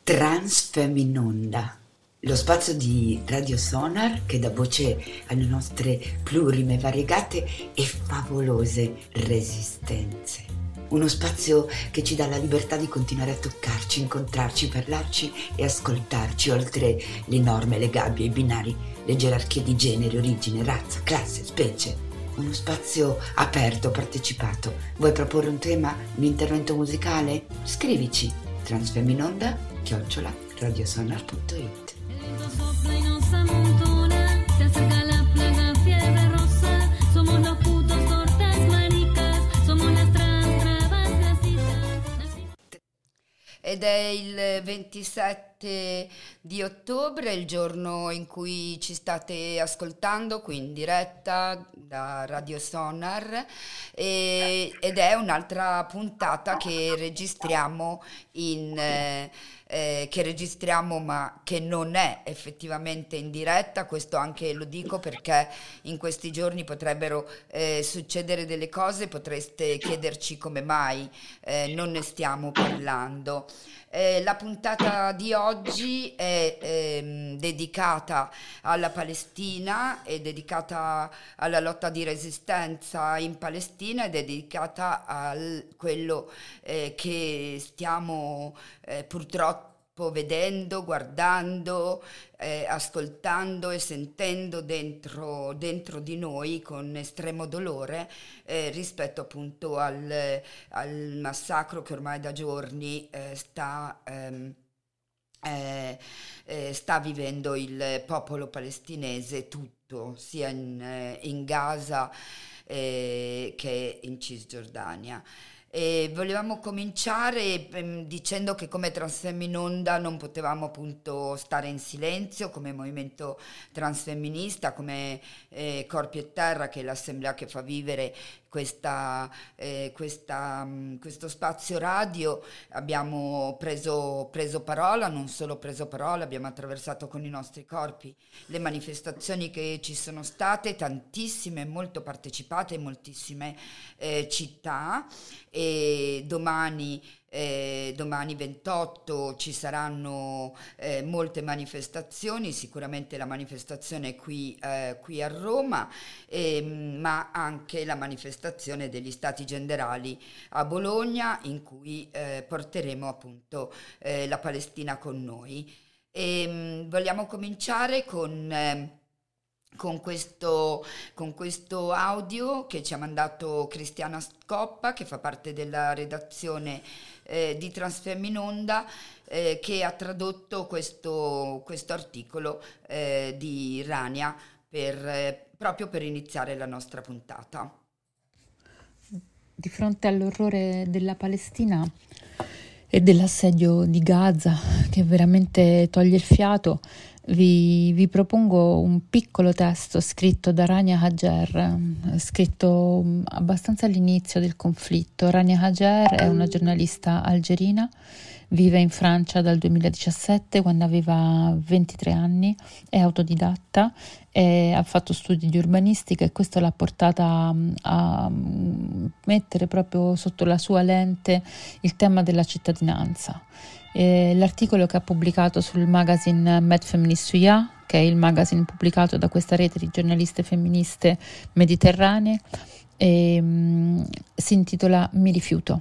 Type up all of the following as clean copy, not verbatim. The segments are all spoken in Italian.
Transfeminonda, lo spazio di Radio Sonar che dà voce alle nostre plurime, variegate e favolose resistenze. Uno spazio che ci dà la libertà di continuare a toccarci, incontrarci, parlarci e ascoltarci, oltre le norme, le gabbie, i binari, le gerarchie di genere, origine, razza, classe, specie. Uno spazio aperto, partecipato. Vuoi proporre un tema, un intervento musicale? Scrivici transfeminonda@radiosonar.it. Ed è il 27 di ottobre, il giorno in cui ci state ascoltando qui in diretta da Radio Sonar, ed è un'altra puntata che registriamo ma che non è effettivamente in diretta. Questo anche lo dico perché in questi giorni potrebbero succedere delle cose, potreste chiederci come mai non ne stiamo parlando. La puntata di oggi è dedicata alla Palestina, è dedicata alla lotta di resistenza in Palestina, è dedicata a quello che stiamo purtroppo vedendo, guardando, ascoltando e sentendo dentro di noi con estremo dolore rispetto appunto al massacro che ormai da giorni sta vivendo il popolo palestinese tutto, sia in Gaza che in Cisgiordania. E volevamo cominciare dicendo che come Transfeminonda non potevamo appunto stare in silenzio, come movimento transfemminista, come Corpi e Terra, che è l'assemblea che fa vivere questo spazio radio. Abbiamo preso parola, non solo preso parola, abbiamo attraversato con i nostri corpi le manifestazioni che ci sono state, tantissime, molto partecipate in moltissime città, e domani 28 ci saranno molte manifestazioni, sicuramente la manifestazione qui a Roma, ma anche la manifestazione degli Stati Generali a Bologna, in cui porteremo appunto la Palestina con noi. Vogliamo cominciare con questo audio che ci ha mandato Cristiana Scoppa, che fa parte della redazione di Transfeminonda, che ha tradotto questo articolo di Rania proprio per iniziare la nostra puntata. Di fronte all'orrore della Palestina e dell'assedio di Gaza, che veramente toglie il fiato, vi propongo un piccolo testo scritto da Rania Hajer, scritto abbastanza all'inizio del conflitto. Rania Hajer è una giornalista algerina, vive in Francia dal 2017, quando aveva 23 anni, è autodidatta e ha fatto studi di urbanistica, e questo l'ha portata a mettere proprio sotto la sua lente il tema della cittadinanza. L'articolo che ha pubblicato sul magazine Med Feminist Suya, che è il magazine pubblicato da questa rete di giornaliste femministe mediterranee, si intitola Mi rifiuto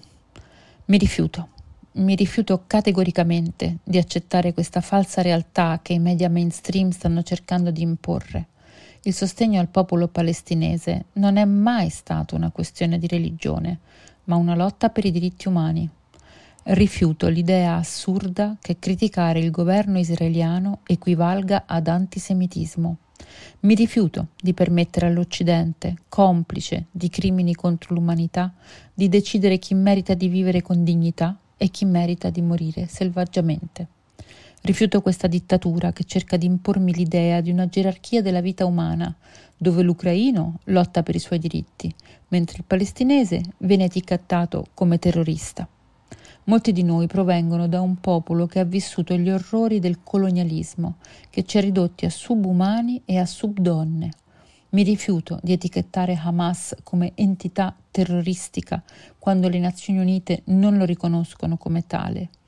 categoricamente di accettare questa falsa realtà che i media mainstream stanno cercando di imporre. Il sostegno al popolo palestinese non è mai stato una questione di religione, ma una lotta per i diritti umani. Rifiuto l'idea assurda che criticare il governo israeliano equivalga ad antisemitismo. Mi rifiuto di permettere all'Occidente, complice di crimini contro l'umanità, di decidere chi merita di vivere con dignità e chi merita di morire selvaggiamente. Rifiuto questa dittatura che cerca di impormi l'idea di una gerarchia della vita umana, dove l'ucraino lotta per i suoi diritti, mentre il palestinese viene etichettato come terrorista. Molti di noi provengono da un popolo che ha vissuto gli orrori del colonialismo, che ci ha ridotti a subumani e a subdonne. Mi rifiuto di etichettare Hamas come entità terroristica quando le Nazioni Unite non lo riconoscono come tale.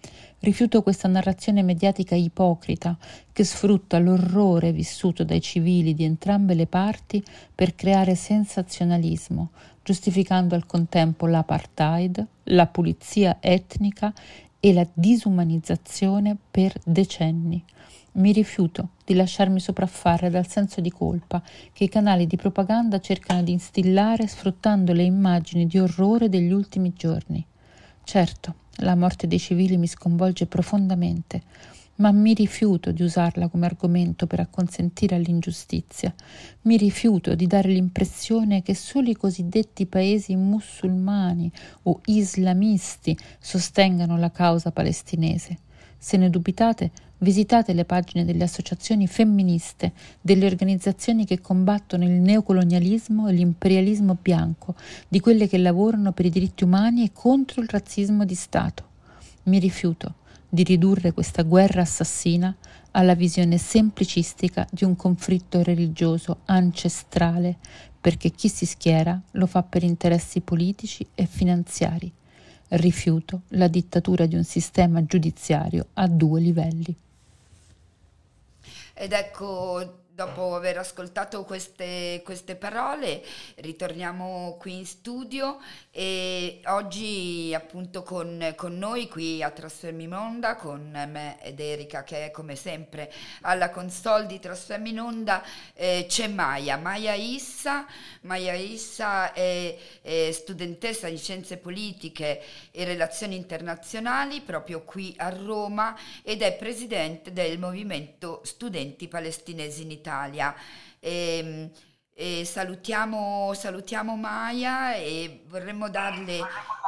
Rifiuto questa narrazione mediatica ipocrita che sfrutta l'orrore vissuto dai civili di entrambe le parti per creare sensazionalismo, giustificando al contempo l'apartheid, la pulizia etnica e la disumanizzazione per decenni. Mi rifiuto di lasciarmi sopraffare dal senso di colpa che i canali di propaganda cercano di instillare sfruttando le immagini di orrore degli ultimi giorni. Certo, la morte dei civili mi sconvolge profondamente, ma mi rifiuto di usarla come argomento per acconsentire all'ingiustizia. Mi rifiuto di dare l'impressione che solo i cosiddetti paesi musulmani o islamisti sostengano la causa palestinese. Se ne dubitate, visitate le pagine delle associazioni femministe, delle organizzazioni che combattono il neocolonialismo e l'imperialismo bianco, di quelle che lavorano per i diritti umani e contro il razzismo di Stato. Mi rifiuto di ridurre questa guerra assassina alla visione semplicistica di un conflitto religioso ancestrale, perché chi si schiera lo fa per interessi politici e finanziari. Rifiuto la dittatura di un sistema giudiziario a 2 livelli. Ed ecco, dopo aver ascoltato queste parole, ritorniamo qui in studio e oggi appunto con noi qui a Trasfermimonda, con me ed Erika che è come sempre alla console di Trasferminonda, c'è Maya Issa. Maya Issa è studentessa di Scienze Politiche e Relazioni Internazionali proprio qui a Roma ed è presidente del Movimento Studenti Palestinesi in Italia. E, e salutiamo Maya e vorremmo darle...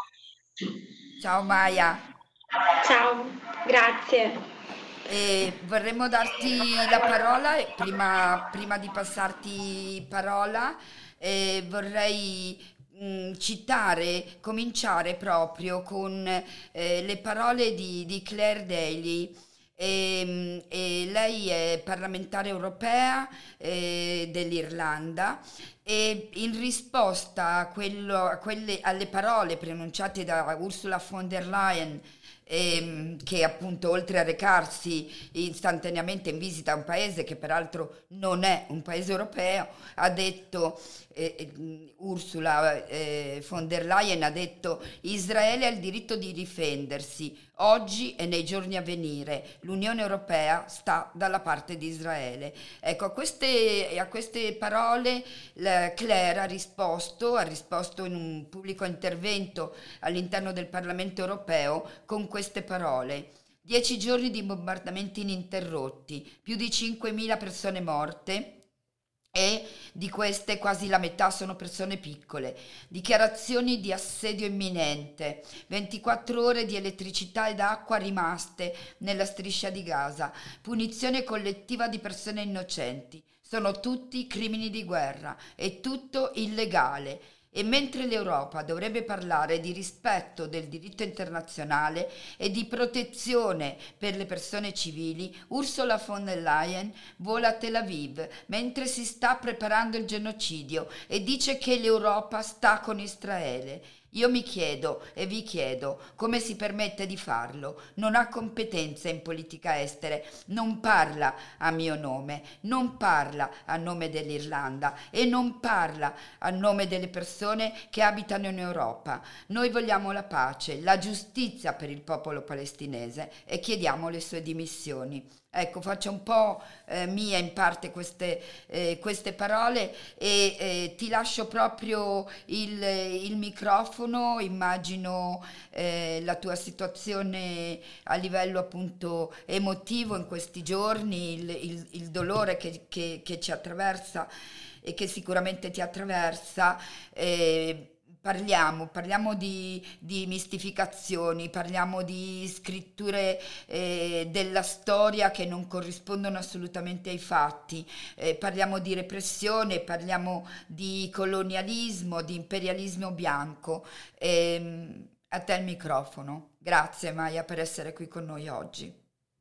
Ciao Maya. Ciao, grazie. E vorremmo darti la parola e prima di passarti parola vorrei cominciare proprio con le parole di Claire Daly. E lei è parlamentare europea dell'Irlanda e in risposta alle parole pronunciate da Ursula von der Leyen, che appunto oltre a recarsi istantaneamente in visita a un paese che peraltro non è un paese europeo, ha detto Ursula von der Leyen ha detto: Israele ha il diritto di difendersi oggi e nei giorni a venire, l'Unione Europea sta dalla parte di Israele. Ecco, a queste parole Claire ha risposto in un pubblico intervento all'interno del Parlamento Europeo con queste parole: 10 giorni di bombardamenti ininterrotti, più di 5.000 persone morte, e di queste quasi la metà sono persone piccole. Dichiarazioni di assedio imminente, 24 ore di elettricità ed acqua rimaste nella striscia di Gaza, punizione collettiva di persone innocenti. Sono tutti crimini di guerra, è tutto illegale. E mentre l'Europa dovrebbe parlare di rispetto del diritto internazionale e di protezione per le persone civili, Ursula von der Leyen vola a Tel Aviv mentre si sta preparando il genocidio e dice che l'Europa sta con Israele. Io mi chiedo e vi chiedo come si permette di farlo. Non ha competenze in politica estere, non parla a mio nome, non parla a nome dell'Irlanda e non parla a nome delle persone che abitano in Europa. Noi vogliamo la pace, la giustizia per il popolo palestinese e chiediamo le sue dimissioni. Ecco, faccio un po' mia in parte queste parole e ti lascio proprio il microfono. Immagino la tua situazione a livello appunto emotivo in questi giorni, il dolore che ci attraversa e che sicuramente ti attraversa. Parliamo di mistificazioni, parliamo di scritture della storia che non corrispondono assolutamente ai fatti, parliamo di repressione, parliamo di colonialismo, di imperialismo bianco. A te il microfono. Grazie Maya per essere qui con noi oggi.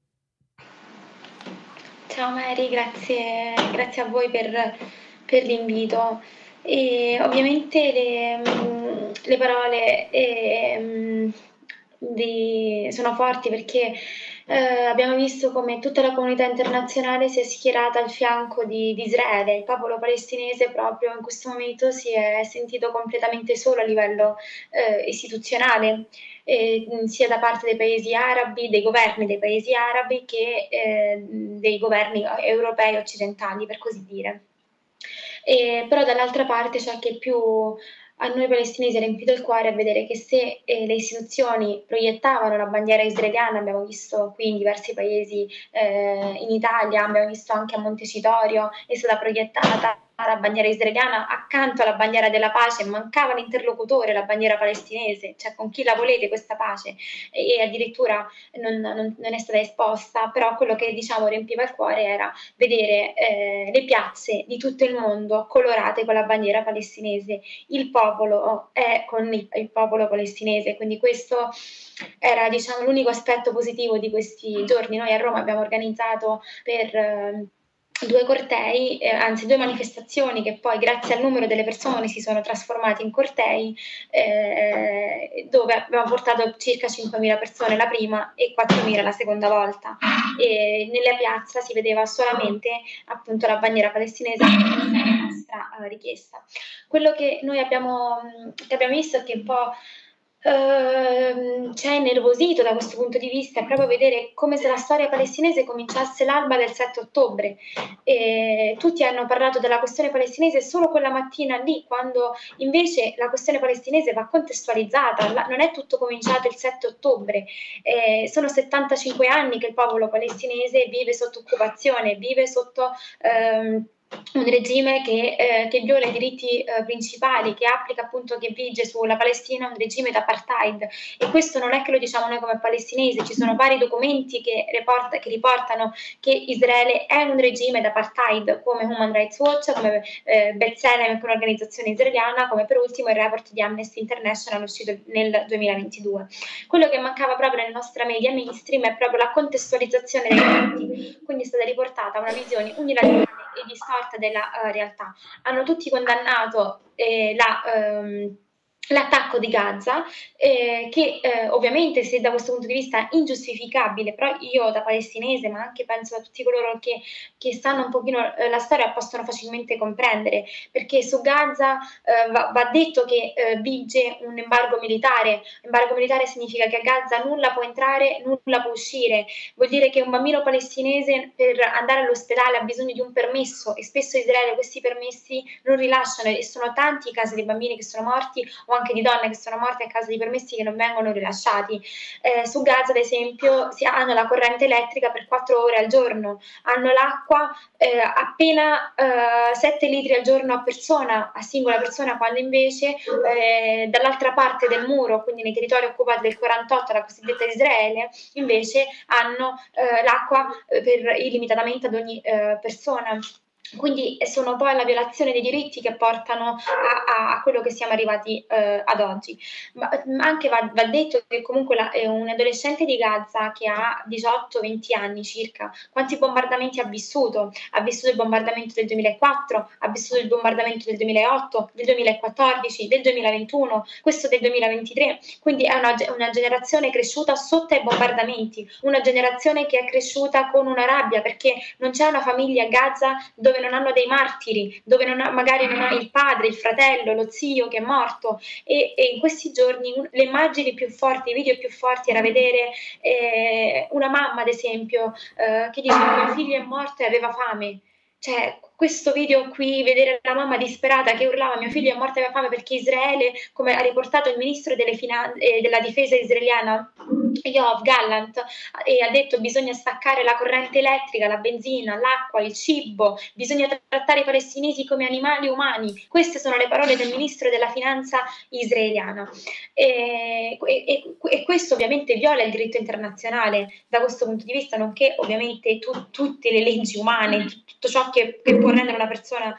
Ciao Mary, grazie a voi per l'invito. E ovviamente le parole sono forti perché abbiamo visto come tutta la comunità internazionale si è schierata al fianco di Israele. Il popolo palestinese proprio in questo momento si è sentito completamente solo a livello istituzionale, sia da parte dei paesi arabi, dei governi dei paesi arabi, che dei governi europei occidentali, per così dire. Però dall'altra parte c'è che più a noi palestinesi è riempito il cuore a vedere che se le istituzioni proiettavano la bandiera israeliana, abbiamo visto qui in diversi paesi, in Italia, abbiamo visto anche a Montecitorio, è stata proiettata la bandiera israeliana accanto alla bandiera della pace, mancava l'interlocutore, la bandiera palestinese, cioè con chi la volete questa pace, e addirittura non è stata esposta, però quello che diciamo riempiva il cuore era vedere le piazze di tutto il mondo colorate con la bandiera palestinese. Il popolo è con il popolo palestinese, quindi questo era diciamo l'unico aspetto positivo di questi giorni. Noi a Roma abbiamo organizzato per due cortei, anzi due manifestazioni che poi grazie al numero delle persone si sono trasformati in cortei, dove abbiamo portato circa 5.000 persone la prima e 4.000 la seconda volta, e nella piazza si vedeva solamente appunto la bandiera palestinese, la nostra richiesta. Quello che noi abbiamo visto è che un po' ci ha innervosito da questo punto di vista, è proprio vedere come se la storia palestinese cominciasse l'alba del 7 ottobre. Tutti hanno parlato della questione palestinese solo quella mattina lì, quando invece la questione palestinese va contestualizzata, non è tutto cominciato il 7 ottobre, sono 75 anni che il popolo palestinese vive sotto occupazione, vive sotto un regime che viola i diritti principali, che applica appunto, che vige sulla Palestina un regime d'apartheid, e questo non è che lo diciamo noi come palestinesi, ci sono vari documenti che riportano che Israele è un regime d'apartheid, come Human Rights Watch, come B'Tselem, che è un'organizzazione israeliana, come per ultimo il report di Amnesty International uscito nel 2022. Quello che mancava proprio nella nostra media mainstream è proprio la contestualizzazione dei fatti, quindi è stata riportata una visione unilaterale e distorta della realtà. Hanno tutti condannato l'attacco di Gaza, che ovviamente, se da questo punto di vista è ingiustificabile, però io da palestinese, ma anche penso da tutti coloro che sanno un pochino la storia, possono facilmente comprendere, perché su Gaza va detto che vige un embargo militare. Embargo militare significa che a Gaza nulla può entrare, nulla può uscire, vuol dire che un bambino palestinese per andare all'ospedale ha bisogno di un permesso, e spesso Israele questi permessi non rilasciano, e sono tanti i casi di bambini che sono morti, o anche di donne che sono morte a causa di permessi che non vengono rilasciati. Su Gaza, ad esempio, hanno la corrente elettrica per 4 ore al giorno, hanno l'acqua appena 7 litri al giorno a persona, a singola persona, quando invece dall'altra parte del muro, quindi nei territori occupati del 48, la cosiddetta Israele, invece hanno l'acqua per illimitatamente ad ogni persona. Quindi sono poi la violazione dei diritti che portano a quello che siamo arrivati ad oggi. Ma anche va detto che comunque è un adolescente di Gaza che ha 18-20 anni circa. Quanti bombardamenti ha vissuto? Ha vissuto il bombardamento del 2004, ha vissuto il bombardamento del 2008, del 2014, del 2021, questo del 2023. Quindi è una generazione cresciuta sotto ai bombardamenti, una generazione che è cresciuta con una rabbia, perché non c'è una famiglia a Gaza dove non hanno dei martiri, dove magari non ha il padre, il fratello, lo zio che è morto, e in questi giorni le immagini più forti, i video più forti era vedere una mamma, ad esempio, che dice: mio figlio è morto e aveva fame. Cioè, questo video qui, vedere la mamma disperata che urlava mio figlio è morto e aveva fame, perché Israele, come ha riportato il ministro della difesa israeliana, Yoav Gallant, ha detto: bisogna staccare la corrente elettrica, la benzina, l'acqua, il cibo, bisogna trattare i palestinesi come animali umani. Queste sono le parole del ministro della finanza israeliana, e questo ovviamente viola il diritto internazionale da questo punto di vista, nonché ovviamente tutte le leggi umane, tutto ciò che può rendere una persona,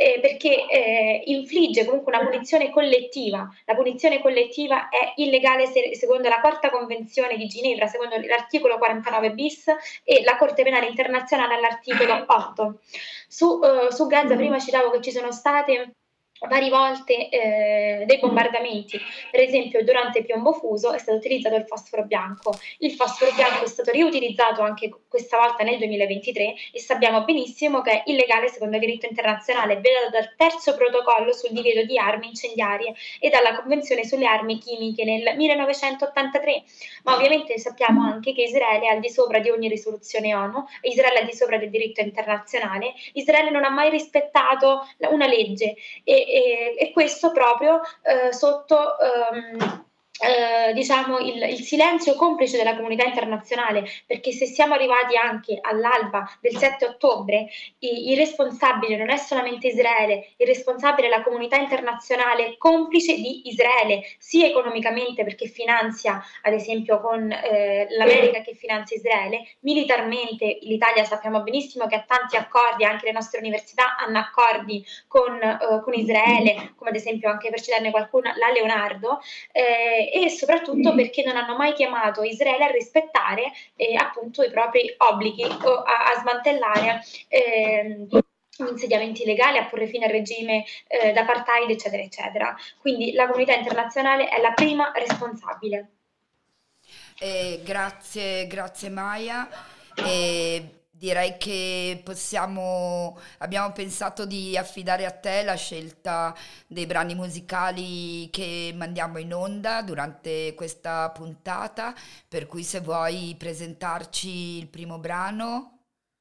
perché infligge comunque una punizione collettiva. La punizione collettiva è illegale secondo la quarta convenzione di Ginevra, secondo l'articolo 49 bis, e la Corte Penale Internazionale all'articolo 8. Su Gaza prima citavo che ci sono state varie volte dei bombardamenti. Per esempio, durante Piombo Fuso è stato utilizzato il fosforo bianco. Il fosforo bianco è stato riutilizzato anche questa volta nel 2023 e sappiamo benissimo che è illegale secondo il diritto internazionale, vietato dal terzo protocollo sul divieto di armi incendiarie e dalla Convenzione sulle armi chimiche nel 1983. Ma ovviamente sappiamo anche che Israele è al di sopra di ogni risoluzione ONU, Israele è al di sopra del diritto internazionale, Israele non ha mai rispettato una legge e questo proprio sotto diciamo il silenzio complice della comunità internazionale, perché se siamo arrivati anche all'alba del 7 ottobre, il responsabile non è solamente Israele, il responsabile è la comunità internazionale complice di Israele, sia economicamente perché finanzia, ad esempio con l'America che finanzia Israele, militarmente l'Italia sappiamo benissimo che ha tanti accordi, anche le nostre università hanno accordi con Israele, come ad esempio anche per citarne qualcuna, la Leonardo, e soprattutto perché non hanno mai chiamato Israele a rispettare appunto i propri obblighi o a smantellare insediamenti illegali, a porre fine al regime d'apartheid, eccetera, eccetera. Quindi la comunità internazionale è la prima responsabile. Grazie Maya. Direi che abbiamo pensato di affidare a te la scelta dei brani musicali che mandiamo in onda durante questa puntata, per cui se vuoi presentarci il primo brano.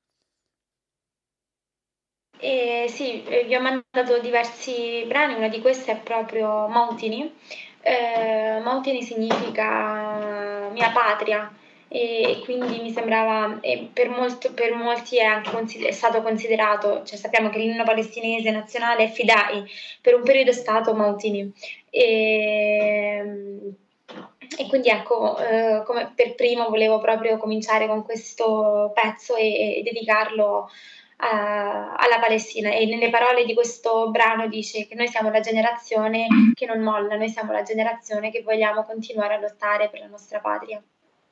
Sì, vi ho mandato diversi brani, uno di questi è proprio Moutini. Moutini significa mia patria, e quindi mi sembrava, per molti è anche è stato considerato, cioè sappiamo che l'inno palestinese nazionale è Fidai, per un periodo è stato Moutini. E quindi ecco, come per primo volevo proprio cominciare con questo pezzo e dedicarlo alla Palestina, e nelle parole di questo brano dice che noi siamo la generazione che non molla, noi siamo la generazione che vogliamo continuare a lottare per la nostra patria.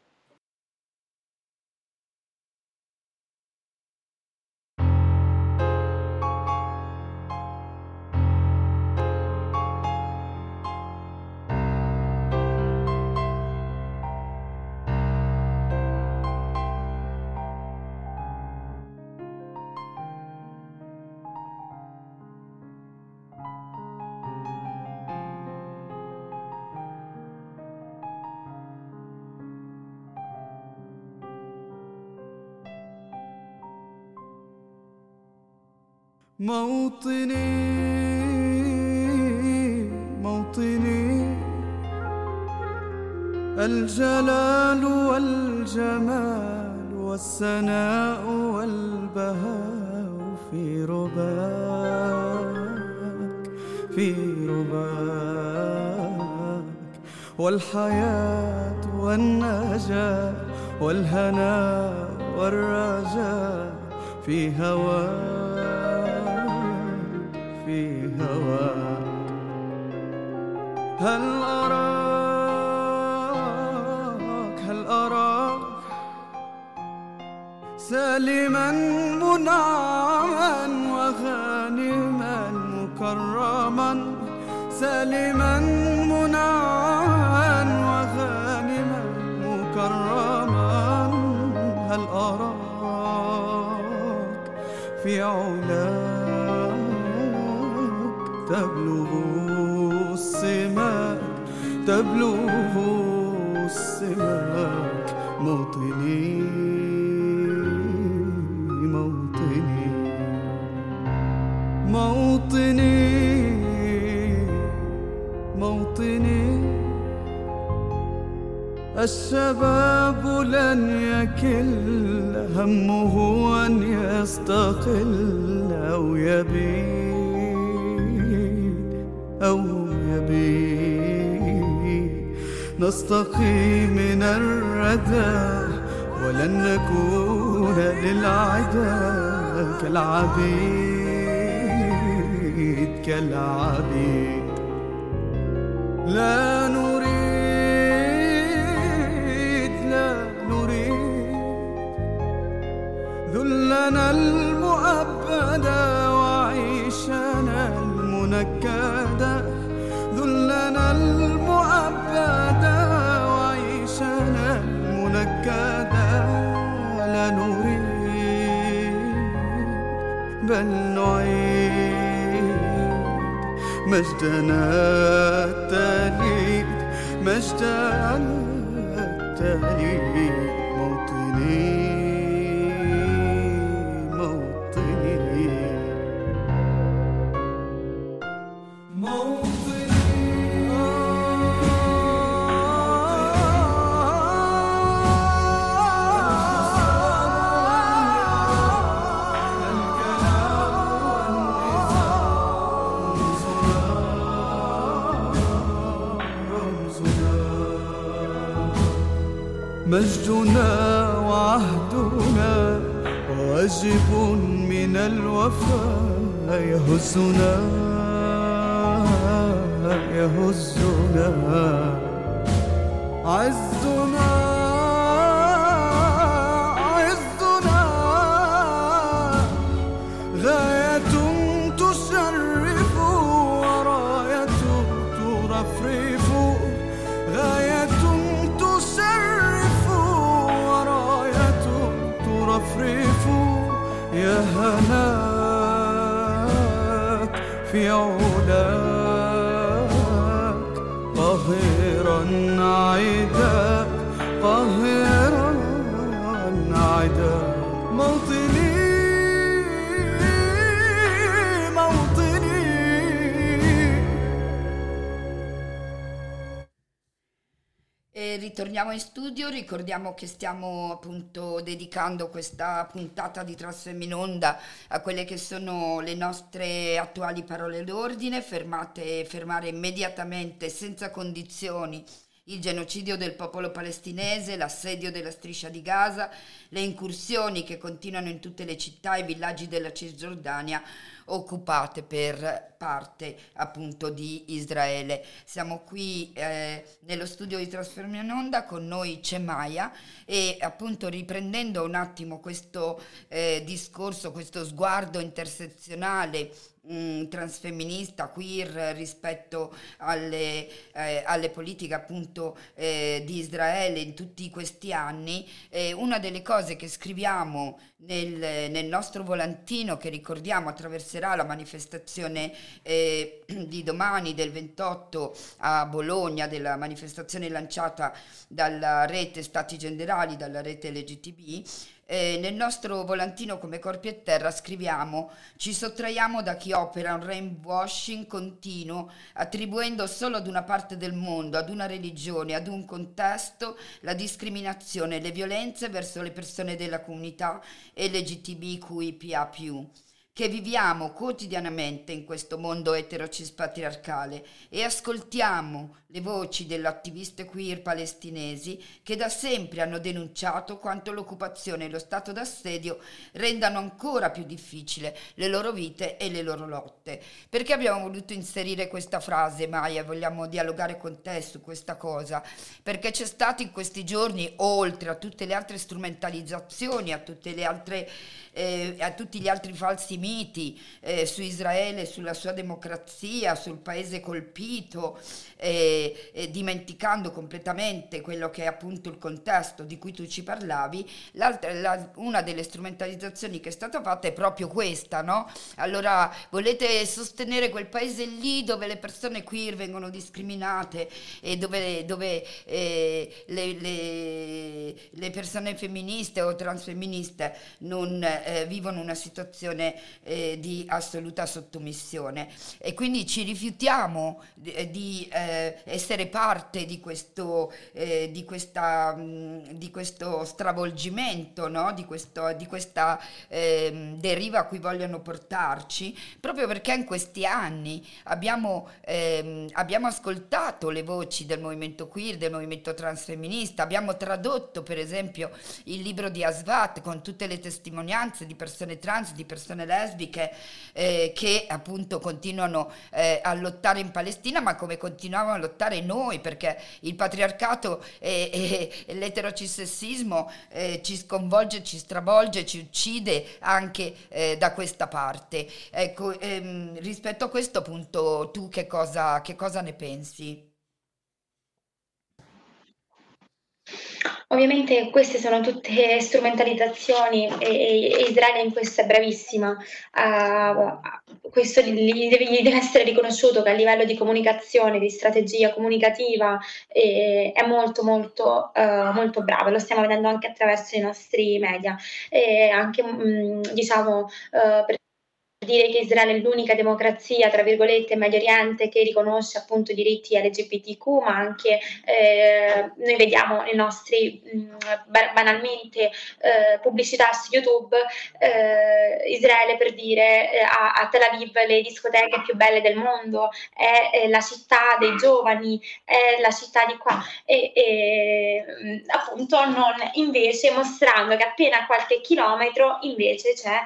موطني موطني الجلال والجمال والسناء والبهاء في رباك في رباك والحياة والنجاة والهناء والرجاء في هواك في هواك هل أراك سالما منعما وغانما مكرما سالما منعما وغانما مكرما هل أراك في علاك تبلغ السماك تبلغ السماك موطني موطني موطني موطني الشباب لن يكل همه أن يستقل أو يبيد نستقي من الردى ولن نكون للعدا كالعبيد لا نريد ذلنا المؤبدا وعيشنا المنى منكدة ذلنا المؤبدة وعيشنا المنكدة لا نريد بل نعيد مجدنا التليد مجدنا التليد موطني مجدنا وعهدنا واجب من الوفاء يهزنا يهزنا عزنا عزنا غاية تشرف وراية ترفرف غاية ترفرف يا هناك في علاك قاهرا عداك قاهرا عداك موطني موطني. Ritorniamo in studio, ricordiamo che stiamo appunto dedicando questa puntata di Trasfemminonda a quelle che sono le nostre attuali parole d'ordine: fermare immediatamente, senza condizioni, il genocidio del popolo palestinese, l'assedio della striscia di Gaza, le incursioni che continuano in tutte le città e villaggi della Cisgiordania occupate per parte appunto di Israele. Siamo qui nello studio di Trasfemminonda, con noi c'è Maya, e appunto riprendendo un attimo questo discorso, questo sguardo intersezionale transfemminista, queer rispetto alle politiche appunto di Israele in tutti questi anni, una delle cose che scriviamo nel nostro volantino, che ricordiamo attraverserà la manifestazione di domani del 28 a Bologna, della manifestazione lanciata dalla rete Stati Generali, dalla rete LGTB. Nel nostro volantino come Corpi e Terra scriviamo: ci sottraiamo da chi opera un rainwashing continuo, attribuendo solo ad una parte del mondo, ad una religione, ad un contesto, la discriminazione e le violenze verso le persone della comunità LGTBQIA+, che viviamo quotidianamente in questo mondo etero-cis-patriarcale, e ascoltiamo le voci delle attiviste queer palestinesi che da sempre hanno denunciato quanto l'occupazione e lo stato d'assedio rendano ancora più difficile le loro vite e le loro lotte. Perché abbiamo voluto inserire questa frase, Maya? Vogliamo dialogare con te su questa cosa, perché c'è stato in questi giorni, oltre a tutte le altre strumentalizzazioni, a tutte le altre a tutti gli altri falsi miti su Israele, sulla sua democrazia, sul paese colpito, dimenticando completamente quello che è appunto il contesto di cui tu ci parlavi, una delle strumentalizzazioni che è stata fatta è proprio questa, no? Allora, volete sostenere quel paese lì dove le persone queer vengono discriminate e dove le persone femministe o transfemministe non vivono una situazione di assoluta sottomissione, e quindi ci rifiutiamo di essere parte di questo stravolgimento, no? di questa deriva a cui vogliono portarci, proprio perché in questi anni abbiamo ascoltato le voci del movimento queer, del movimento transfemminista, abbiamo tradotto per esempio il libro di Asvat con tutte le testimonianze di persone trans, di persone lesbiche che appunto continuano a lottare in Palestina, ma come continuiamo a lottare noi, perché il patriarcato e l'eterocissessismo ci sconvolge, ci stravolge, ci uccide anche da questa parte. Ecco, rispetto a questo punto tu che cosa ne pensi? Ovviamente queste sono tutte strumentalizzazioni e Israele in questo è bravissima. Questo gli deve essere riconosciuto che a livello di comunicazione, di strategia comunicativa è molto molto molto brava. Lo stiamo vedendo anche attraverso i nostri media. Anche diciamo per dire che Israele è l'unica democrazia, tra virgolette, in Medio Oriente che riconosce appunto i diritti LGBTQ, ma anche noi vediamo nei nostri banalmente pubblicità su YouTube, Israele per dire a Tel Aviv le discoteche più belle del mondo, è la città dei giovani, è la città di qua e appunto non invece mostrando che appena a qualche chilometro invece c'è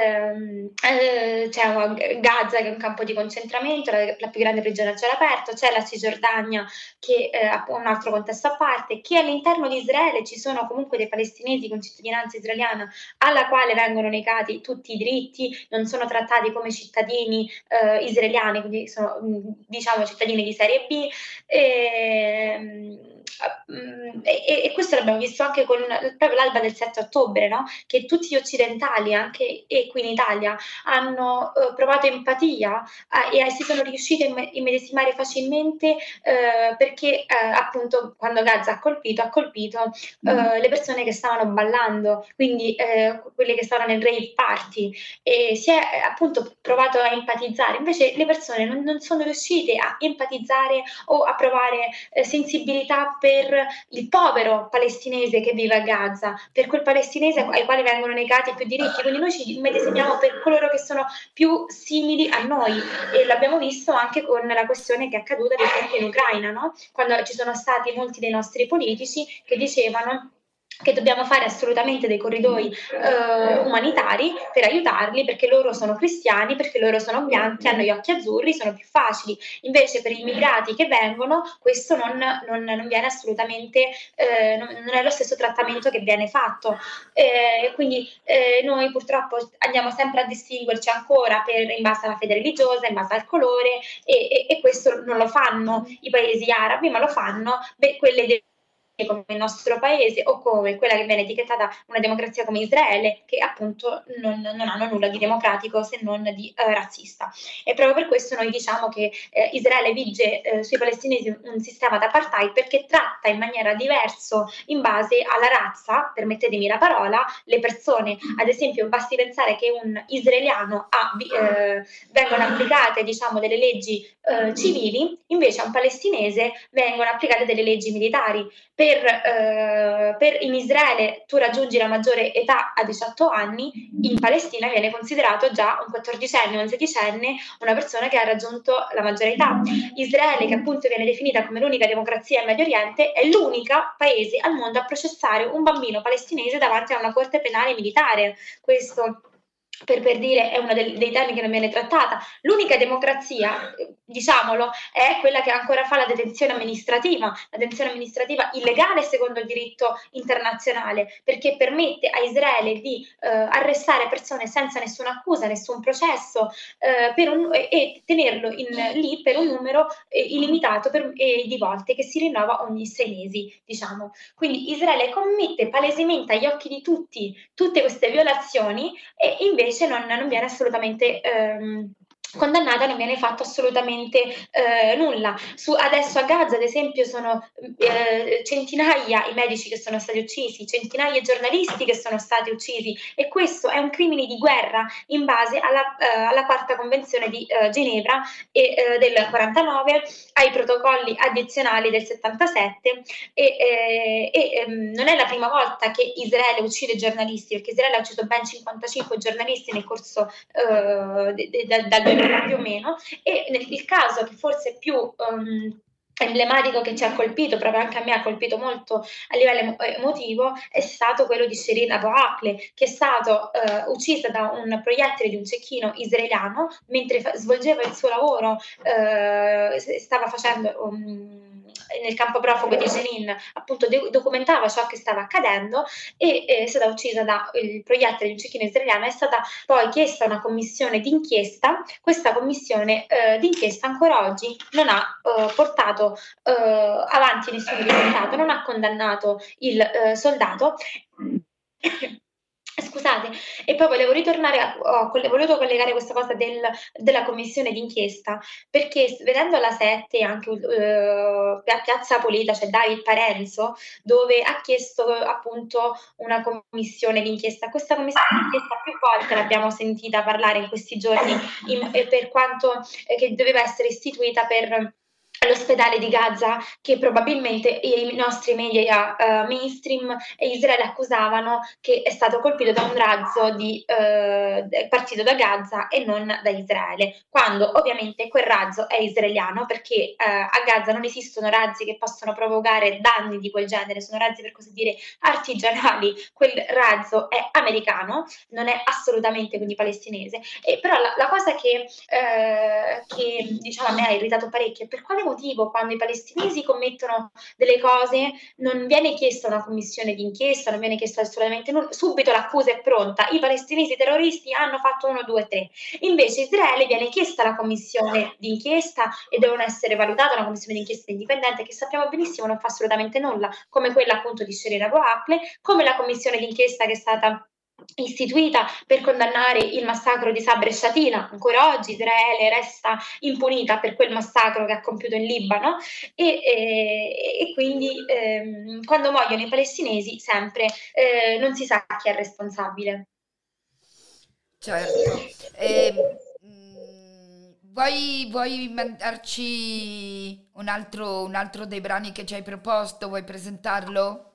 Gaza che è un campo di concentramento, la più grande prigione a cielo aperto, c'è la Cisgiordania che ha un altro contesto a parte, che all'interno di Israele ci sono comunque dei palestinesi con cittadinanza israeliana alla quale vengono negati tutti i diritti, non sono trattati come cittadini israeliani, quindi sono diciamo cittadini di serie B e questo l'abbiamo visto anche con proprio l'alba del 7 ottobre, no? Che tutti gli occidentali, anche e qui in Italia, hanno provato empatia e si sono riusciti a immedesimare facilmente perché appunto quando Gaza ha colpito le persone che stavano ballando, quindi quelle che stavano nel rave party e si è appunto provato a empatizzare, invece le persone non sono riuscite a empatizzare o a provare sensibilità per il povero palestinese che vive a Gaza, per quel palestinese ai quali vengono negati più diritti, quindi noi ci medesimiamo per coloro che sono più simili a noi e l'abbiamo visto anche con la questione che è accaduta ad esempio in Ucraina, no? Quando ci sono stati molti dei nostri politici che dicevano che dobbiamo fare assolutamente dei corridoi umanitari per aiutarli perché loro sono cristiani, perché loro sono bianchi, hanno gli occhi azzurri, sono più facili. Invece per gli immigrati che vengono questo non viene assolutamente, non è lo stesso trattamento che viene fatto. Quindi noi purtroppo andiamo sempre a distinguerci ancora in base alla fede religiosa, in base al colore e questo non lo fanno i paesi arabi, ma lo fanno quelle come il nostro paese o come quella che viene etichettata una democrazia come Israele, che appunto non hanno nulla di democratico se non di razzista. E proprio per questo noi diciamo che Israele vige sui palestinesi un sistema d'apartheid perché tratta in maniera diversa in base alla razza, permettetemi la parola, le persone. Ad esempio basti pensare che un israeliano vengono applicate diciamo delle leggi civili, invece a un palestinese vengono applicate delle leggi militari. In Israele tu raggiungi la maggiore età a 18 anni, in Palestina viene considerato già un 14enne o un 16enne una persona che ha raggiunto la maggiore età. Israele, che appunto viene definita come l'unica democrazia in Medio Oriente, è l'unico paese al mondo a processare un bambino palestinese davanti a una corte penale militare. Questo per dire è uno dei temi che non viene trattata. L'unica democrazia, diciamolo, è quella che ancora fa la detenzione amministrativa illegale secondo il diritto internazionale, perché permette a Israele di arrestare persone senza nessuna accusa, nessun processo e tenerlo lì per un numero illimitato di volte che si rinnova ogni 6 mesi, diciamo. Quindi Israele commette palesemente agli occhi di tutti tutte queste violazioni e invece non viene assolutamente condannata, non viene fatto assolutamente nulla. Adesso a Gaza, ad esempio, sono centinaia i medici che sono stati uccisi, centinaia i giornalisti che sono stati uccisi e questo è un crimine di guerra in base alla quarta convenzione di Ginevra del 49, ai protocolli addizionali del 77 e non è la prima volta che Israele uccide giornalisti, perché Israele ha ucciso ben 55 giornalisti nel corso dal 2000 più o meno, e nel caso che forse più emblematico che ci ha colpito, proprio anche a me ha colpito molto a livello emotivo, è stato quello di Shirin Abu Akleh, che è stato uccisa da un proiettile di un cecchino israeliano mentre svolgeva il suo lavoro, stava facendo nel campo profugo di Jenin, appunto documentava ciò che stava accadendo e è stata uccisa dal proiettile di un cecchino israeliano. È stata poi chiesta una commissione d'inchiesta. Questa commissione d'inchiesta ancora oggi non ha portato avanti nessun risultato, non ha condannato il soldato. Scusate, e poi volevo ritornare ho voluto collegare questa cosa della commissione d'inchiesta, perché vedendo la 7 anche Piazza Pulita, c'è David Parenzo, dove ha chiesto appunto una commissione d'inchiesta. Questa commissione d'inchiesta più volte l'abbiamo sentita parlare in questi giorni, per quanto che doveva essere istituita per all'ospedale di Gaza, che probabilmente i nostri media mainstream e Israele accusavano che è stato colpito da un razzo partito da Gaza e non da Israele, quando ovviamente quel razzo è israeliano, perché a Gaza non esistono razzi che possono provocare danni di quel genere, sono razzi per così dire artigianali. Quel razzo è americano, non è assolutamente quindi palestinese. Però la cosa che diciamo a me ha irritato parecchio è per quale motivo quando i palestinesi commettono delle cose non viene chiesta una commissione d'inchiesta, non viene chiesto assolutamente nulla, subito l'accusa è pronta, i palestinesi terroristi hanno fatto 1, 2, 3. Invece Israele viene chiesta la commissione d'inchiesta e devono essere valutata una commissione d'inchiesta indipendente che sappiamo benissimo non fa assolutamente nulla, come quella appunto di Shirin Abu Akleh, come la commissione d'inchiesta che è stata istituita per condannare il massacro di Sabra e Shatina. Ancora oggi Israele resta impunita per quel massacro che ha compiuto in Libano e quindi quando muoiono i palestinesi sempre non si sa chi è responsabile. Certo. Vuoi mandarci un altro dei brani che ci hai proposto? Vuoi presentarlo?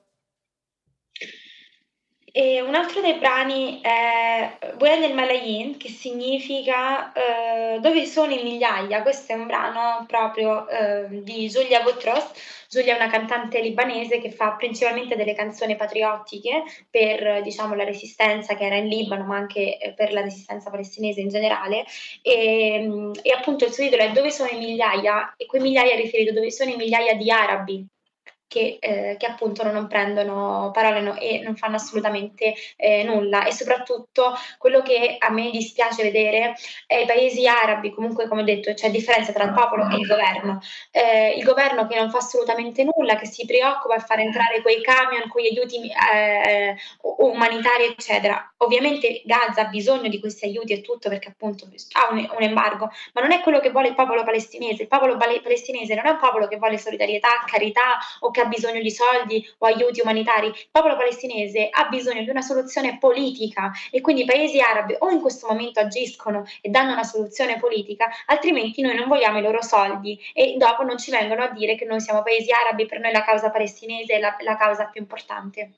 E un altro dei brani è Buena del Malayin, che significa dove sono in migliaia. Questo è un brano proprio di Giulia Boutros. Giulia è una cantante libanese che fa principalmente delle canzoni patriottiche per, diciamo, la resistenza che era in Libano, ma anche per la resistenza palestinese in generale. E appunto il suo titolo è Dove sono in migliaia, e quei migliaia è riferito dove sono in migliaia di arabi che appunto non prendono parole e non fanno assolutamente nulla. E soprattutto quello che a me dispiace vedere è i paesi arabi, comunque come ho detto c'è differenza tra il popolo e il governo che non fa assolutamente nulla, che si preoccupa a far entrare quei camion con gli aiuti umanitari eccetera. Ovviamente Gaza ha bisogno di questi aiuti e tutto, perché appunto ha un embargo, ma non è quello che vuole il popolo palestinese. Il popolo palestinese non è un popolo che vuole solidarietà, carità o che ha bisogno di soldi o aiuti umanitari. Il popolo palestinese ha bisogno di una soluzione politica, e quindi i paesi arabi o in questo momento agiscono e danno una soluzione politica, altrimenti noi non vogliamo i loro soldi e dopo non ci vengono a dire che noi siamo paesi arabi, per noi la causa palestinese è la causa più importante.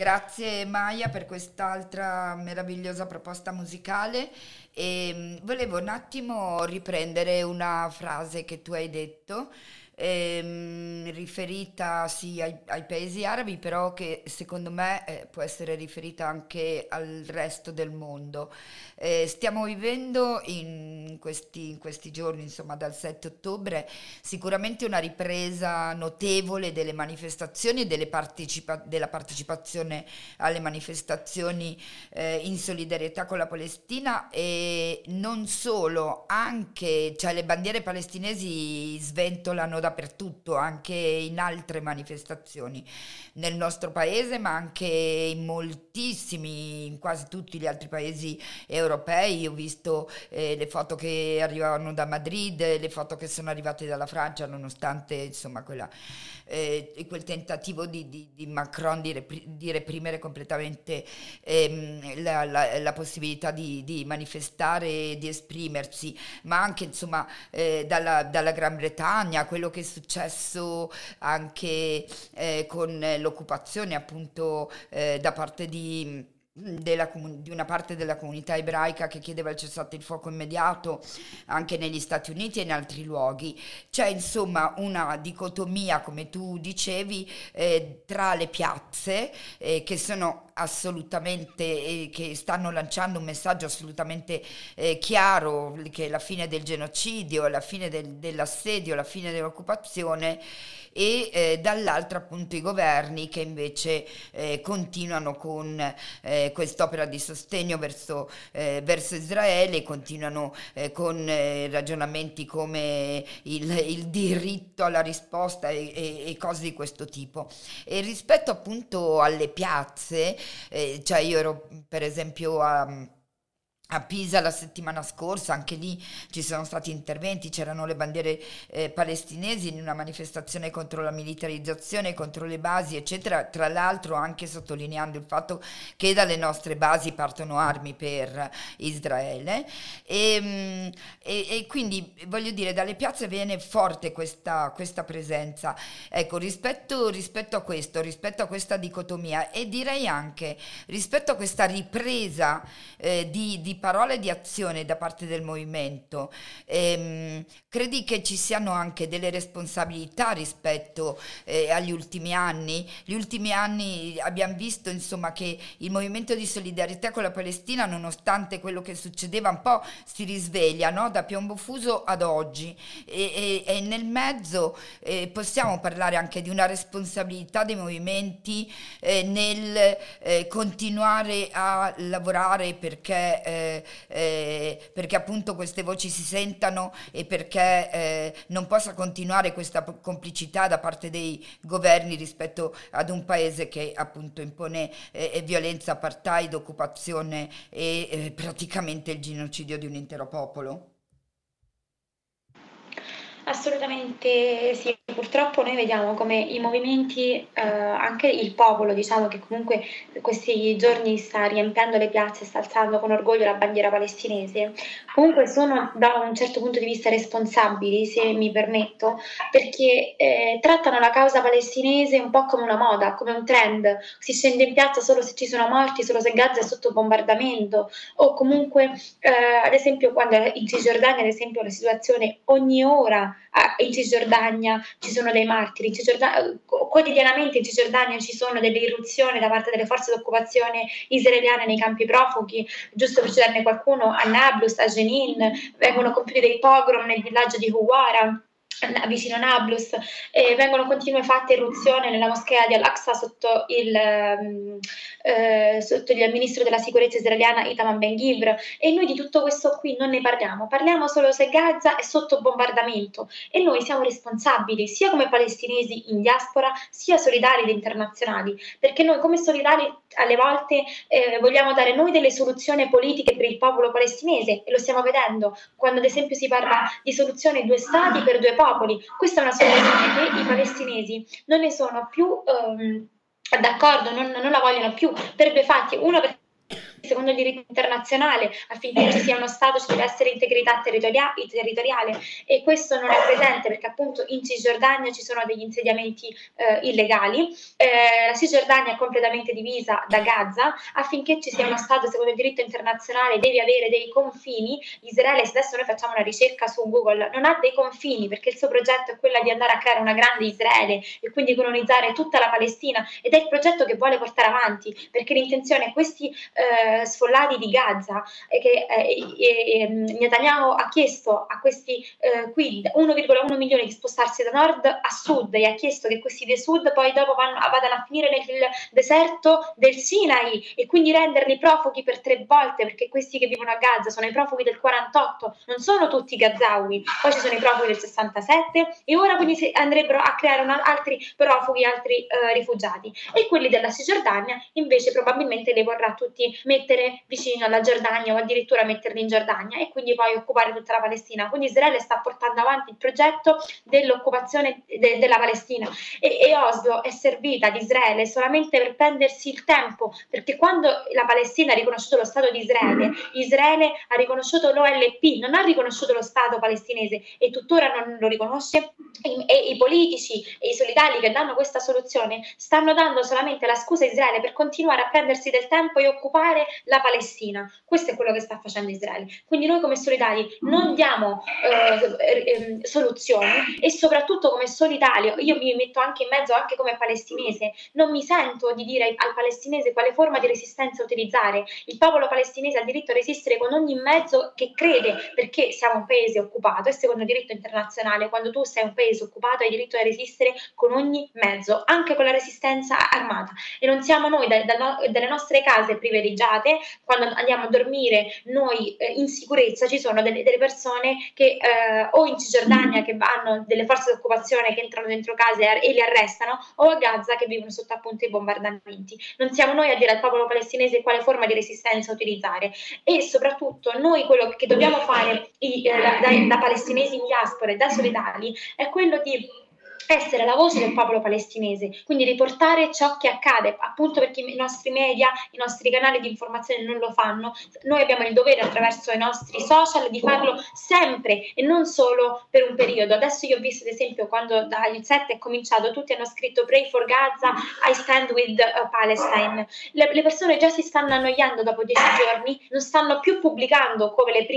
Grazie Maya per quest'altra meravigliosa proposta musicale e volevo un attimo riprendere una frase che tu hai detto, riferita sì ai paesi arabi, però che secondo me può essere riferita anche al resto del mondo. Stiamo vivendo in questi giorni, insomma dal 7 ottobre, sicuramente una ripresa notevole delle manifestazioni e della partecipazione alle manifestazioni in solidarietà con la Palestina e non solo, anche cioè, le bandiere palestinesi sventolano dappertutto, anche in altre manifestazioni nel nostro paese, ma anche in moltissimi, in quasi tutti gli altri paesi europei. Ho visto le foto che arrivavano da Madrid, le foto che sono arrivate dalla Francia, nonostante insomma quel tentativo di Macron di reprimere completamente la possibilità di manifestare e di esprimersi, ma anche insomma dalla Gran Bretagna, quello che è successo anche con l'occupazione appunto da parte di una parte della comunità ebraica che chiedeva il cessate il fuoco immediato anche negli Stati Uniti e in altri luoghi. C'è insomma una dicotomia, come tu dicevi, tra le piazze che sono assolutamente che stanno lanciando un messaggio assolutamente chiaro, che è la fine del genocidio, la fine dell'assedio, la fine dell'occupazione, e dall'altra appunto i governi che invece continuano con quest'opera di sostegno verso Israele, continuano con ragionamenti come il diritto alla risposta e cose di questo tipo. E rispetto appunto alle piazze, cioè io ero per esempio a Pisa la settimana scorsa, anche lì ci sono stati interventi, c'erano le bandiere palestinesi in una manifestazione contro la militarizzazione, contro le basi, eccetera, tra l'altro anche sottolineando il fatto che dalle nostre basi partono armi per Israele e quindi voglio dire dalle piazze viene forte questa presenza. Ecco, rispetto a questo, rispetto a questa dicotomia e direi anche rispetto a questa ripresa di parole e di azione da parte del movimento, credi che ci siano anche delle responsabilità rispetto agli ultimi anni? Gli ultimi anni abbiamo visto insomma che il movimento di solidarietà con la Palestina, nonostante quello che succedeva, un po' si risveglia, no? Da Piombo Fuso ad oggi e nel mezzo possiamo parlare anche di una responsabilità dei movimenti nel continuare a lavorare perché appunto queste voci si sentano e perché non possa continuare questa complicità da parte dei governi rispetto ad un paese che appunto impone violenza, apartheid, occupazione e praticamente il genocidio di un intero popolo. Assolutamente sì, purtroppo noi vediamo come i movimenti, anche il popolo, diciamo che comunque questi giorni sta riempiendo le piazze, sta alzando con orgoglio la bandiera palestinese, comunque sono da un certo punto di vista responsabili, se mi permetto, perché trattano la causa palestinese un po' come una moda, come un trend, si scende in piazza solo se ci sono morti, solo se Gaza è sotto bombardamento, o comunque ad esempio quando in Cisgiordania, ad esempio la situazione ogni ora in Cisgiordania ci sono dei martiri, quotidianamente in Cisgiordania ci sono delle irruzioni da parte delle forze d'occupazione israeliane nei campi profughi, giusto per citarne qualcuno, a Nablus, a Jenin, vengono compiuti dei pogrom nel villaggio di Huwara, vicino a Nablus, vengono continue fatte irruzioni nella moschea di Al-Aqsa sotto il ministro della sicurezza israeliana Itamar Ben-Gvir, e noi di tutto questo qui non ne parliamo solo se Gaza è sotto bombardamento, e noi siamo responsabili sia come palestinesi in diaspora sia solidari ed internazionali, perché noi come solidari alle volte vogliamo dare noi delle soluzioni politiche per il popolo palestinese, e lo stiamo vedendo quando ad esempio si parla di soluzione due stati per due popoli. Questa è una soluzione che i palestinesi non ne sono più d'accordo, non la vogliono più per due fatti. Uno, secondo il diritto internazionale, affinché ci sia uno Stato ci deve essere integrità territoriale, e questo non è presente perché appunto in Cisgiordania ci sono degli insediamenti illegali. La Cisgiordania è completamente divisa da Gaza. Affinché ci sia uno Stato secondo il diritto internazionale deve avere dei confini. Israele, se adesso noi facciamo una ricerca su Google, non ha dei confini perché il suo progetto è quello di andare a creare una grande Israele e quindi colonizzare tutta la Palestina, ed è il progetto che vuole portare avanti, perché l'intenzione è questi sfollati di Gaza che Netanyahu ha chiesto a questi qui 1,1 milioni di spostarsi da nord a sud, e ha chiesto che questi del sud poi dopo vadano a finire nel deserto del Sinai, e quindi renderli profughi per 3 volte, perché questi che vivono a Gaza sono i profughi del 48, non sono tutti gazawi, poi ci sono i profughi del 67 e ora quindi andrebbero a creare altri profughi, altri rifugiati, e quelli della Cisgiordania invece probabilmente li vorrà tutti mettere vicino alla Giordania o addirittura metterli in Giordania e quindi poi occupare tutta la Palestina. Quindi Israele sta portando avanti il progetto dell'occupazione della Palestina, e Oslo è servita ad Israele solamente per prendersi il tempo, perché quando la Palestina ha riconosciuto lo Stato di Israele, Israele ha riconosciuto l'OLP, non ha riconosciuto lo Stato palestinese e tuttora non lo riconosce, e i politici e i solidali che danno questa soluzione stanno dando solamente la scusa a Israele per continuare a prendersi del tempo e occupare la Palestina. Questo è quello che sta facendo Israele. Quindi noi come solidali non diamo soluzioni, e soprattutto come solidali, io mi metto anche in mezzo anche come palestinese, non mi sento di dire al palestinese quale forma di resistenza utilizzare. Il popolo palestinese ha diritto a resistere con ogni mezzo che crede, perché siamo un paese occupato e secondo il diritto internazionale quando tu sei un paese occupato hai diritto a resistere con ogni mezzo, anche con la resistenza armata, e non siamo noi dalle nostre case privilegiate quando andiamo a dormire noi in sicurezza. Ci sono delle persone che o in Cisgiordania che hanno delle forze di occupazione che entrano dentro case e li arrestano, o a Gaza che vivono sotto appunto i bombardamenti. Non siamo noi a dire al popolo palestinese quale forma di resistenza utilizzare, e soprattutto noi quello che dobbiamo fare da palestinesi in diaspora e da solidali è quello di essere la voce del popolo palestinese, quindi riportare ciò che accade, appunto perché i nostri media, i nostri canali di informazione non lo fanno. Noi abbiamo il dovere attraverso i nostri social di farlo sempre e non solo per un periodo. Adesso io ho visto ad esempio quando il 7 è cominciato tutti hanno scritto Pray for Gaza, I stand with Palestine. Le persone già si stanno annoiando dopo 10 giorni, non stanno più pubblicando come i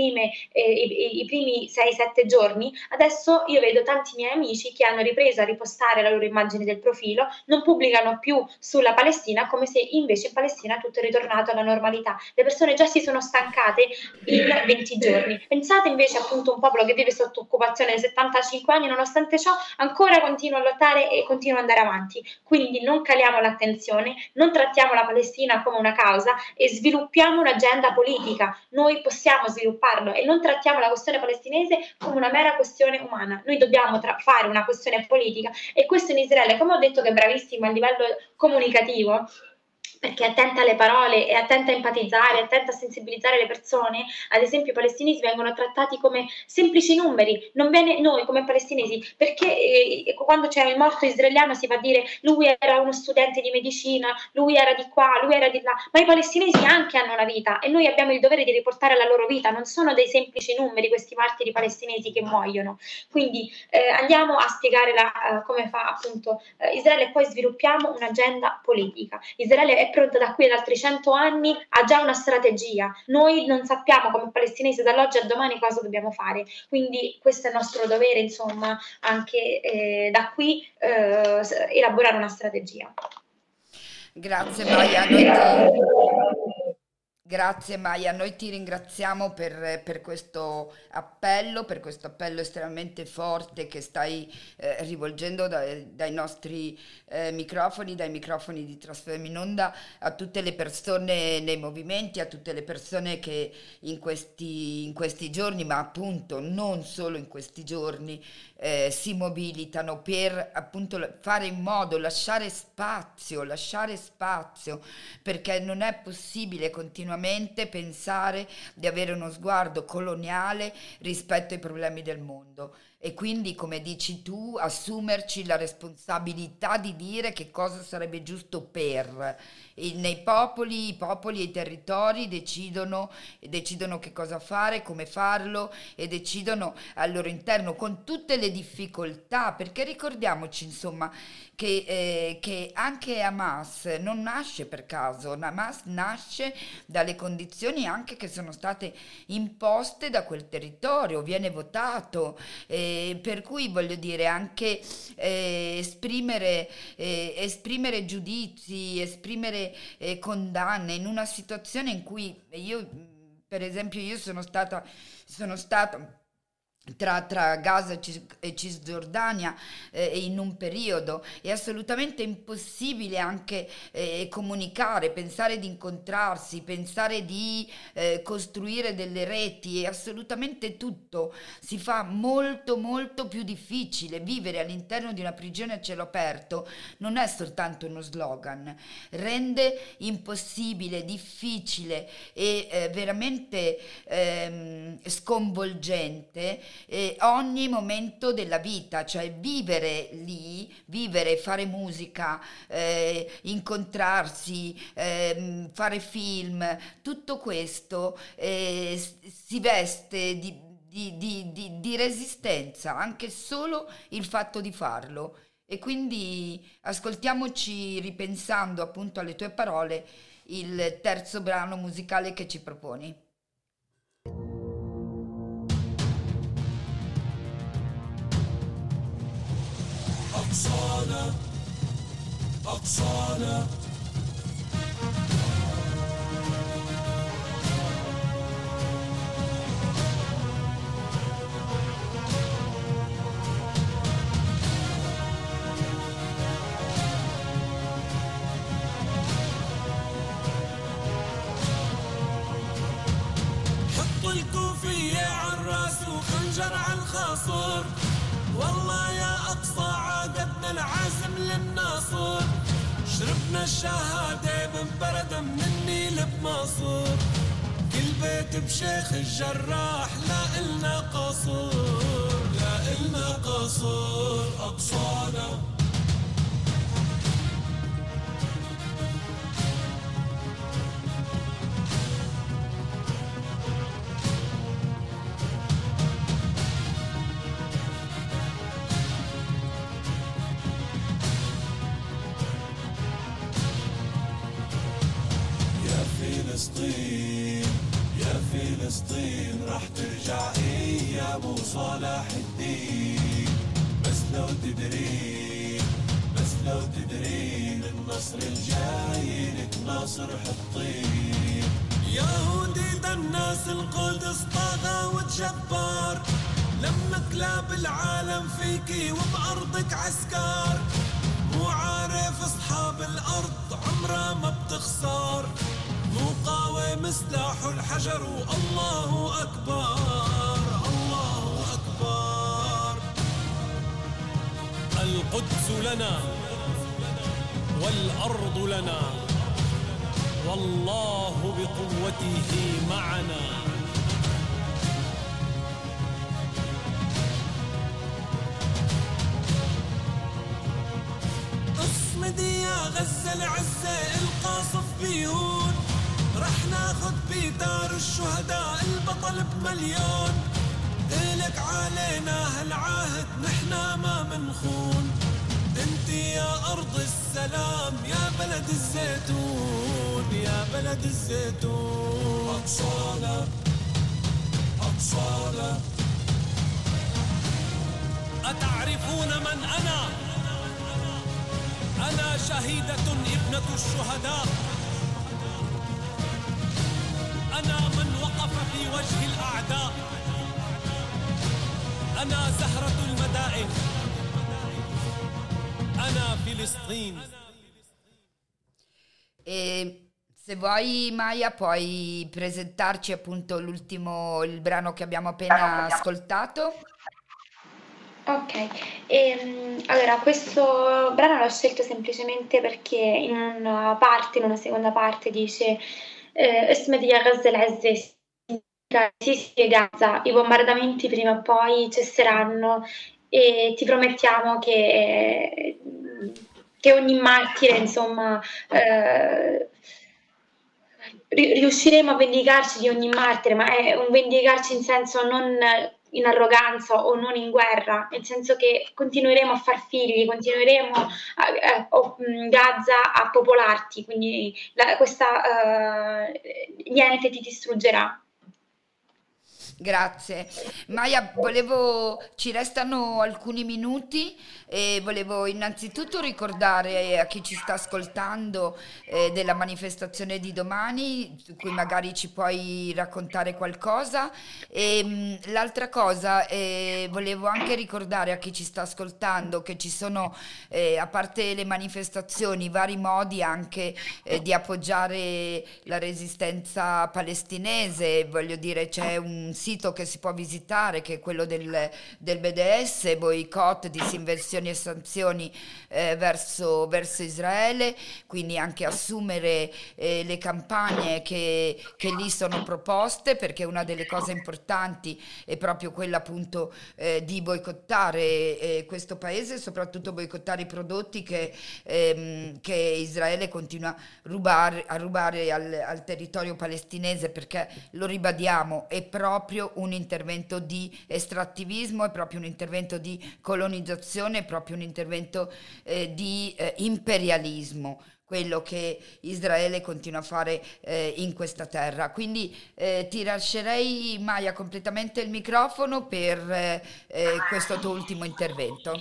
primi 6-7 giorni. Adesso io vedo tanti miei amici che hanno ripreso a ripostare la loro immagine del profilo, non pubblicano più sulla Palestina, come se invece in Palestina tutto è ritornato alla normalità. Le persone già si sono stancate in 20 giorni. Pensate invece appunto a un popolo che vive sotto occupazione da 75 anni, nonostante ciò ancora continua a lottare e continua ad andare avanti. Quindi non caliamo l'attenzione, non trattiamo la Palestina come una causa e sviluppiamo un'agenda politica. Noi possiamo svilupparlo e non trattiamo la questione palestinese come una mera questione umana. Noi dobbiamo fare una questione politica, e questo in Israele, come ho detto, che è bravissimo a livello comunicativo, perché è attenta alle parole, è attenta a empatizzare, è attenta a sensibilizzare le persone. Ad esempio i palestinesi vengono trattati come semplici numeri, non bene noi come palestinesi, perché quando c'è il morto israeliano si va a dire lui era uno studente di medicina, lui era di qua, lui era di là, ma i palestinesi anche hanno una vita e noi abbiamo il dovere di riportare la loro vita, non sono dei semplici numeri questi martiri palestinesi che muoiono. Quindi andiamo a spiegare come fa appunto Israele, e poi sviluppiamo un'agenda politica. Israele è pronta da qui ad altri 100 anni, ha già una strategia. Noi non sappiamo come palestinesi dall'oggi al domani cosa dobbiamo fare, quindi questo è il nostro dovere, insomma, anche da qui elaborare una strategia. Grazie Maia, noi ti ringraziamo per questo appello estremamente forte che stai rivolgendo dai nostri microfoni, dai microfoni di Trasfermi in Onda, a tutte le persone nei movimenti, a tutte le persone che in questi giorni, ma appunto non solo in questi giorni, si mobilitano per appunto fare in modo, lasciare spazio, perché non è possibile continuamente pensare di avere uno sguardo coloniale rispetto ai problemi del mondo. e quindi, come dici tu, assumerci la responsabilità di dire che cosa sarebbe giusto per. Nei popoli, i popoli e i territori decidono che cosa fare, come farlo e decidono al loro interno con tutte le difficoltà, perché ricordiamoci insomma che anche Hamas non nasce per caso, Hamas nasce dalle condizioni anche che sono state imposte da quel territorio, viene votato, per cui voglio dire anche esprimere giudizi, esprimere condanne in una situazione in cui io, per esempio, io sono stata tra Gaza e Cisgiordania in un periodo. È assolutamente impossibile anche comunicare, pensare di incontrarsi, pensare di costruire delle reti, è assolutamente tutto. Si fa molto molto più difficile. Vivere all'interno di una prigione a cielo aperto non è soltanto uno slogan, rende impossibile, difficile e veramente sconvolgente ogni momento della vita, cioè vivere lì, vivere, fare musica, incontrarsi, fare film, tutto questo si veste di resistenza, anche solo il fatto di farlo. E quindi ascoltiamoci, ripensando appunto alle tue parole, il terzo brano musicale che ci proponi. أقصانا أقصانا حط الكوفية عالراس وخنجر عالخاصر والله يا أقصى عادتنا العازم للناصر شربنا الشهادة من بردة من النيل بماصر كل بيت بشيخ الجراح لا إلنا قصور لا إلنا قصور أقصانا فلسطين يا فلسطين راح ترجع أيام صلاح الدين بس لو تدرين النصر الجاي لك ناصر حطين يهودي ده الناس القدس طاغى وتجبار لما كلاب العالم فيكي وبأرضك عسكر مو عارف أصحاب الأرض عمرها ما بتخسر مقاوم سلاح الحجر والله أكبر الله أكبر القدس لنا والأرض لنا والله بقوته معنا اصمدي يا غزة العزة القاصف بيهون رح ناخد بدار الشهداء البطل بمليون إلك علينا هالعهد نحنا ما منخون انتي يا أرض السلام يا بلد الزيتون يا بلد الزيتون أقصانا أقصانا أتعرفون من أنا؟ أنا شهيدة ابنة الشهداء أنا من وقف في وجه الأعداء أنا زهرة المدائن أنا فلسطين. E se vuoi, Maya, puoi presentarci appunto il brano che abbiamo appena ascoltato. Ok, allora questo brano l'ho scelto semplicemente perché in una seconda parte dice اسمد يا غزة العزة sì, sì, Gaza, i bombardamenti prima o poi cesseranno e ti promettiamo che ogni martire, insomma, riusciremo a vendicarci di ogni martire, ma è un vendicarci in senso non in arroganza o non in guerra, nel senso che continueremo a far figli, continueremo Gaza a popolarti, quindi niente ti distruggerà. Grazie. Maya, ci restano alcuni minuti e volevo innanzitutto ricordare a chi ci sta ascoltando della manifestazione di domani, su cui magari ci puoi raccontare qualcosa. E l'altra cosa, volevo anche ricordare a chi ci sta ascoltando che ci sono, a parte le manifestazioni, vari modi anche di appoggiare la resistenza palestinese. Voglio dire, c'è un sito che si può visitare, che è quello del BDS, boicott, disinversioni e sanzioni verso Israele, quindi anche assumere le campagne che lì sono proposte, perché una delle cose importanti è proprio quella appunto di boicottare questo paese, soprattutto boicottare i prodotti che Israele continua a rubare al territorio palestinese, perché lo ribadiamo, è proprio un intervento di estrattivismo, è proprio un intervento di colonizzazione, è proprio un intervento di imperialismo, quello che Israele continua a fare in questa terra. Quindi ti lascerei, Maya, completamente il microfono per questo tuo ultimo intervento.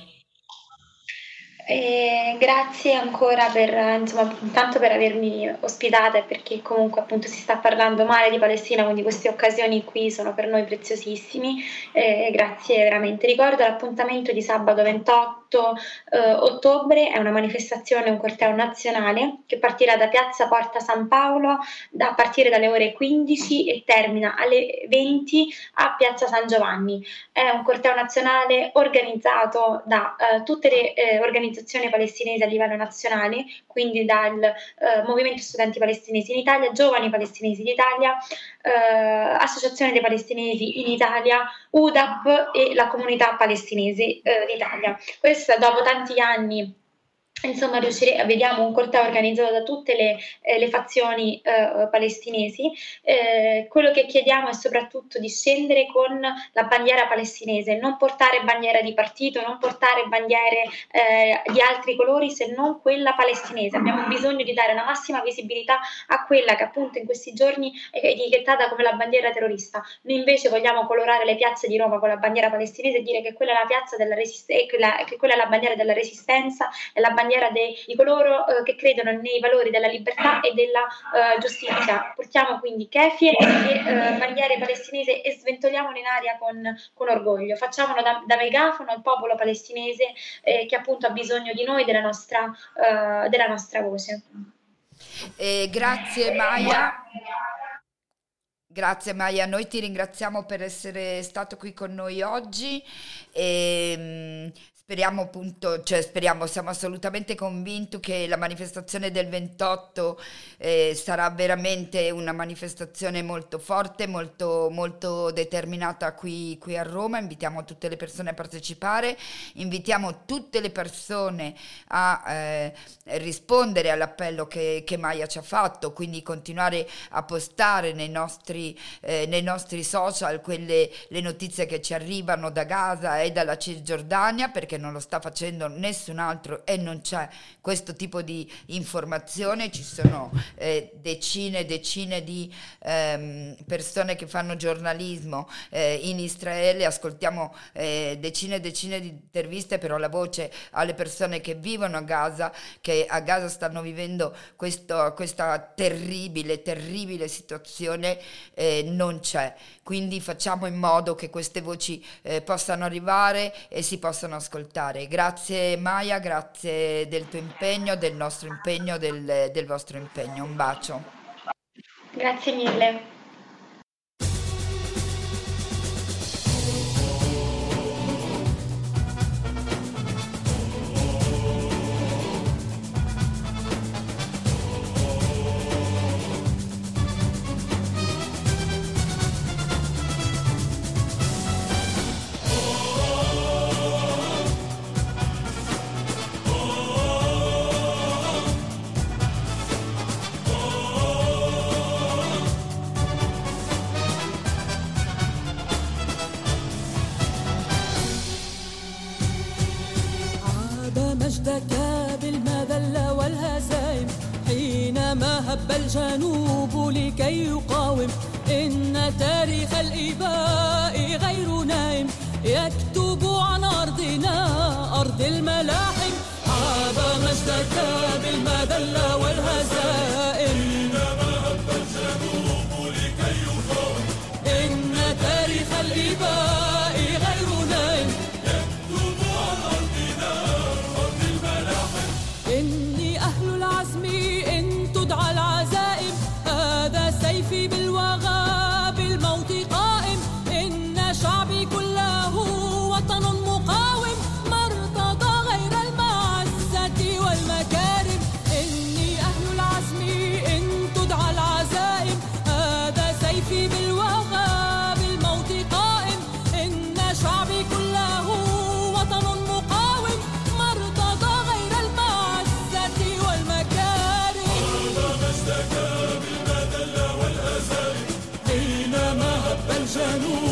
Grazie ancora intanto per avermi ospitata e perché comunque appunto si sta parlando male di Palestina, quindi queste occasioni qui sono per noi preziosissimi. Grazie veramente. Ricordo l'appuntamento di sabato 28 ottobre, è una manifestazione, un corteo nazionale che partirà da Piazza Porta San Paolo a partire dalle ore 15 e termina alle 20 a Piazza San Giovanni. È un corteo nazionale organizzato da tutte le organizzazioni palestinesi a livello nazionale, quindi dal Movimento Studenti Palestinesi in Italia, Giovani Palestinesi d'Italia, Associazione dei Palestinesi in Italia, UDAP e la Comunità Palestinese d'Italia. Questo dopo tanti anni. Insomma, vediamo un corteo organizzato da tutte le fazioni palestinesi. Quello che chiediamo è soprattutto di scendere con la bandiera palestinese, non portare bandiera di partito, non portare bandiere di altri colori se non quella palestinese. Abbiamo bisogno di dare la massima visibilità a quella che appunto in questi giorni è etichettata come la bandiera terrorista. Noi invece vogliamo colorare le piazze di Roma con la bandiera palestinese e dire che quella è la piazza della che quella è la bandiera della resistenza, è la bandiera di coloro che credono nei valori della libertà e della giustizia. Portiamo quindi kefir e bandiere palestinesi e sventoliamole in aria con orgoglio. Facciamolo da megafono al popolo palestinese che appunto ha bisogno di noi, della nostra voce. Grazie Maya. Grazie Maya, noi ti ringraziamo per essere stato qui con noi oggi e speriamo appunto, siamo assolutamente convinti che la manifestazione del 28 sarà veramente una manifestazione molto forte, molto, molto determinata qui a Roma. Invitiamo tutte le persone a partecipare, invitiamo tutte le persone a rispondere all'appello che Maya ci ha fatto, quindi continuare a postare nei nostri social le notizie che ci arrivano da Gaza e dalla Cisgiordania, perché non lo sta facendo nessun altro e non c'è questo tipo di informazione. Ci sono decine e decine di persone che fanno giornalismo in Israele, ascoltiamo decine e decine di interviste, però la voce alle persone che vivono a Gaza, che a Gaza stanno vivendo questa terribile situazione, non c'è. Quindi facciamo in modo che queste voci possano arrivare e si possano ascoltare. Grazie Maya, grazie del tuo impegno, del nostro impegno, del vostro impegno. Un bacio. Grazie mille. هاب مجدك بالمذلة والهزائم حينما هب الجنوب لكي يقاوم. إن تاريخ الإباء غير نائم يكتب عن أرضنا أرض الملاحم. هاب مجدك بالمذلة والهزائم حينما هب الجنوب لكي يقاوم. إن تاريخ الإباء غير نائم يكتب عن أرضنا أرض الملاحم. إني أهل العزم إن تدعى العزائم هذا سيفي بالوغى بالموت قائم. إن شعبي كله وطن مقاوم ما ارتضى غير المعزة والمكارم. إني أهل العزم إن تدعى العزائم هذا سيفي بالوغى بالموت قائم. إن شعبي كله وطن مقاوم ما ارتضى غير المعزة والمكارم. هذا ما اشتكى بالمذلة والهزائم حينما هب الجنوب